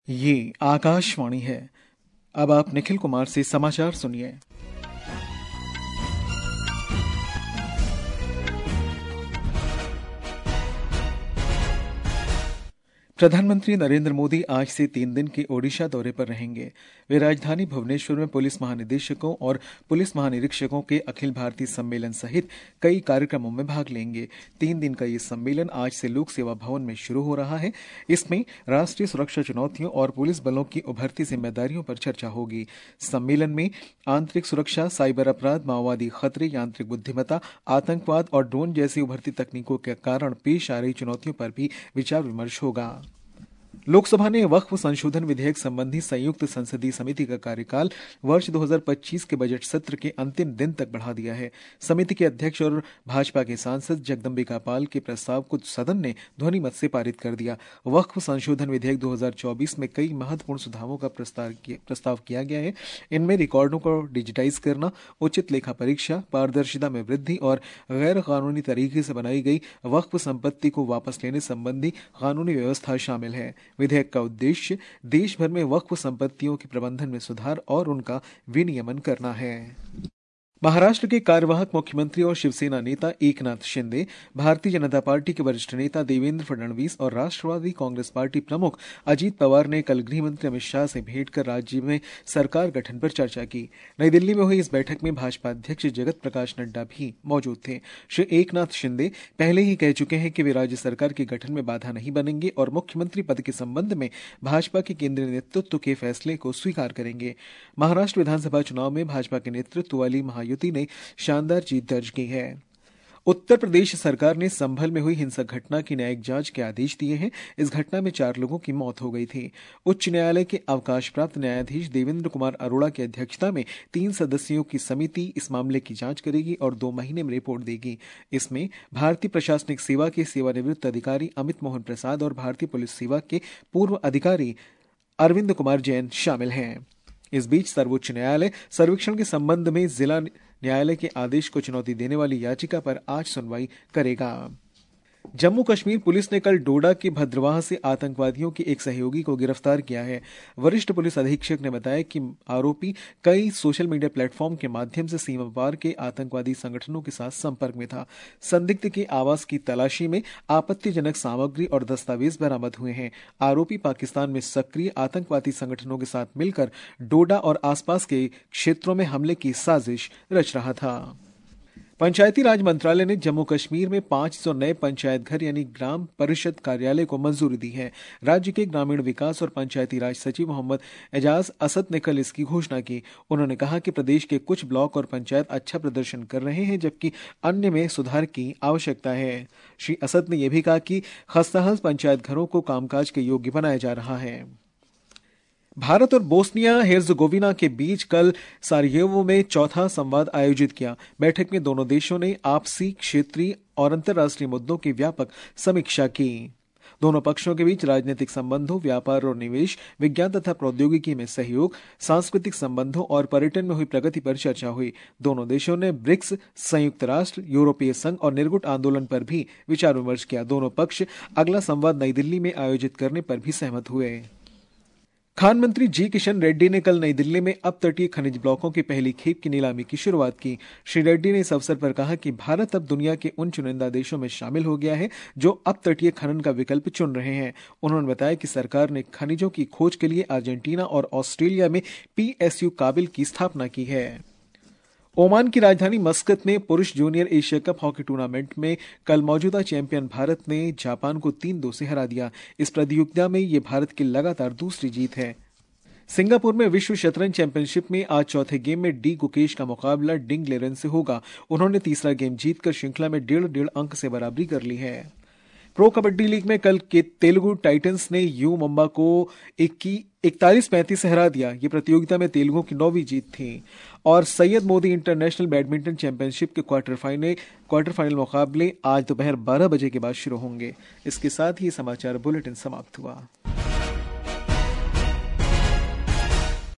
ये आकाशवाणी है। अब आप निखिल कुमार से समाचार सुनिए। प्रधानमंत्री नरेंद्र मोदी आज से 3 दिन के ओडिशा दौरे पर रहेंगे। वे राजधानी भुवनेश्वर में पुलिस महानिदेशकों और पुलिस महानिरीक्षकों के अखिल भारतीय सम्मेलन सहित कई कार्यक्रमों में भाग लेंगे। 3 दिन का ये सम्मेलन आज से लोक सेवा भवन में शुरू हो रहा है। इसमें राष्ट्रीय सुरक्षा चुनौतियों और पुलिस बलों की उभरती जिम्मेदारियों पर चर्चा होगी। सम्मेलन में आंतरिक सुरक्षा, साइबर अपराध, माओवादी खतरे, यांत्रिक बुद्धिमत्ता, आतंकवाद और ड्रोन जैसी उभरती तकनीकों के कारण पेश आ रही चुनौतियों पर भी विचार विमर्श होगा। लोकसभा ने वक्फ संशोधन विधेयक संबंधी संयुक्त संसदीय समिति का कार्यकाल वर्ष 2025 के बजट सत्र के अंतिम दिन तक बढ़ा दिया है। समिति के अध्यक्ष और भाजपा के सांसद जगदम्बिका पाल के प्रस्ताव को सदन ने ध्वनिमत से पारित कर दिया। वक्फ संशोधन विधेयक 2024 में कई महत्वपूर्ण सुधारों का प्रस्ताव किया गया है। इनमें रिकॉर्डों को डिजिटाइज करना, उचित लेखा परीक्षा, पारदर्शिता में वृद्धि और गैर कानूनी तरीके से बनाई गई वक्फ संपत्ति को वापस लेने संबंधी कानूनी व्यवस्था शामिल है। विधेयक का उद्देश्य देश भर में वक्फ संपत्तियों के प्रबंधन में सुधार और उनका विनियमन करना है। महाराष्ट्र के कार्यवाहक मुख्यमंत्री और शिवसेना नेता एकनाथ शिंदे, भारतीय जनता पार्टी के वरिष्ठ नेता देवेंद्र फडणवीस और राष्ट्रवादी कांग्रेस पार्टी प्रमुख अजीत पवार ने कल गृह मंत्री अमित शाह से भेंट कर राज्य में सरकार गठन पर चर्चा की। नई दिल्ली में हुई इस बैठक में भाजपा अध्यक्ष जगत प्रकाश नड्डा भी मौजूद थे। श्री एकनाथ शिंदे पहले ही कह चुके हैं कि वे राज्य सरकार के गठन में बाधा नहीं बनेंगे और मुख्यमंत्री पद के संबंध में भाजपा के केंद्रीय नेतृत्व के फैसले को स्वीकार करेंगे। महाराष्ट्र विधानसभा चुनाव में भाजपा के नेतृत्व वाली महायुति ने शानदार जीत दर्ज की है। उत्तर प्रदेश सरकार ने संभल में हुई हिंसक घटना की न्यायिक जांच के आदेश दिए हैं। इस घटना में 4 लोगों की मौत हो गई थी। उच्च न्यायालय के अवकाश प्राप्त न्यायाधीश देवेंद्र कुमार अरोड़ा की अध्यक्षता में 3 सदस्यों की समिति इस मामले की जांच करेगी और 2 महीने में रिपोर्ट देगी। इसमें भारतीय प्रशासनिक सेवा के सेवानिवृत्त अधिकारी अमित मोहन प्रसाद और भारतीय पुलिस सेवा के पूर्व अधिकारी अरविंद कुमार जैन शामिल हैं। इस बीच सर्वोच्च न्यायालय सर्वेक्षण के संबंध में जिला न्यायालय के आदेश को चुनौती देने वाली याचिका पर आज सुनवाई करेगा। जम्मू कश्मीर पुलिस ने कल डोडा के भद्रवाह से आतंकवादियों के एक सहयोगी को गिरफ्तार किया है। वरिष्ठ पुलिस अधीक्षक ने बताया कि आरोपी कई सोशल मीडिया प्लेटफॉर्म के माध्यम से सीमा पार के आतंकवादी संगठनों के साथ संपर्क में था। संदिग्ध के आवास की तलाशी में आपत्तिजनक सामग्री और दस्तावेज बरामद हुए हैं। आरोपी पाकिस्तान में सक्रिय आतंकवादी संगठनों के साथ मिलकर डोडा और आसपास के क्षेत्रों में हमले की साजिश रच रहा था। पंचायती राज मंत्रालय ने जम्मू कश्मीर में 500 नए पंचायत घर यानी ग्राम परिषद कार्यालय को मंजूरी दी है। राज्य के ग्रामीण विकास और पंचायती राज सचिव मोहम्मद एजाज असद ने कल इसकी घोषणा की। उन्होंने कहा कि प्रदेश के कुछ ब्लॉक और पंचायत अच्छा प्रदर्शन कर रहे हैं जबकि अन्य में सुधार की आवश्यकता है। श्री असद ने यह भी कहा कि खस्ताहाल पंचायत घरों को कामकाज के योग्य बनाया जा रहा है। भारत और बोस्निया हेर्जेगोविना के बीच कल साराजेवो में चौथा संवाद आयोजित किया। बैठक में दोनों देशों ने आपसी, क्षेत्रीय और अंतर्राष्ट्रीय मुद्दों की व्यापक समीक्षा की। दोनों पक्षों के बीच राजनीतिक संबंधों, व्यापार और निवेश, विज्ञान तथा प्रौद्योगिकी में सहयोग, सांस्कृतिक संबंधों और पर्यटन में हुई प्रगति पर चर्चा हुई। दोनों देशों ने ब्रिक्स, संयुक्त राष्ट्र, यूरोपीय संघ और निर्गुट आंदोलन पर भी विचार विमर्श किया। दोनों पक्ष अगला संवाद नई दिल्ली में आयोजित करने पर भी सहमत हुए। खान मंत्री जी किशन रेड्डी ने कल नई दिल्ली में अपतटीय खनिज ब्लॉकों की पहली खेप की नीलामी की शुरुआत की। श्री रेड्डी ने इस अवसर पर कहा कि भारत अब दुनिया के उन चुनिंदा देशों में शामिल हो गया है जो अपतटीय खनन का विकल्प चुन रहे हैं। उन्होंने बताया कि सरकार ने खनिजों की खोज के लिए अर्जेंटीना और ऑस्ट्रेलिया में PSU काबिल की स्थापना की है। ओमान की राजधानी मस्कत में पुरुष junior Asia cup hockey tournament में कल मौजूदा चैंपियन भारत ने जापान को 3-2 से हरा दिया। इस प्रतियोगिता में ये भारत की लगातार दूसरी जीत है। सिंगापुर में विश्व शतरंज चैंपियनशिप में आज चौथे गेम में डी गुकेश का मुकाबला डिंग लेरेन से होगा। उन्होंने तीसरा गेम जीतकर श्रृंखला में 1.5 अंक से बराबरी कर ली है। प्रो कबड्डी लीग में कल के तेलुगु टाइटंस ने यू मुंबा को 41-35 से हरा दिया। ये प्रतियोगिता में तेलुगु की 9वीं जीत थी। और Syed Modi international badminton championship के क्वार्टर फाइनल मुकाबले आज दोपहर 12 बजे के बाद शुरू होंगे। इसके साथ ही समाचार बुलेटिन समाप्त हुआ।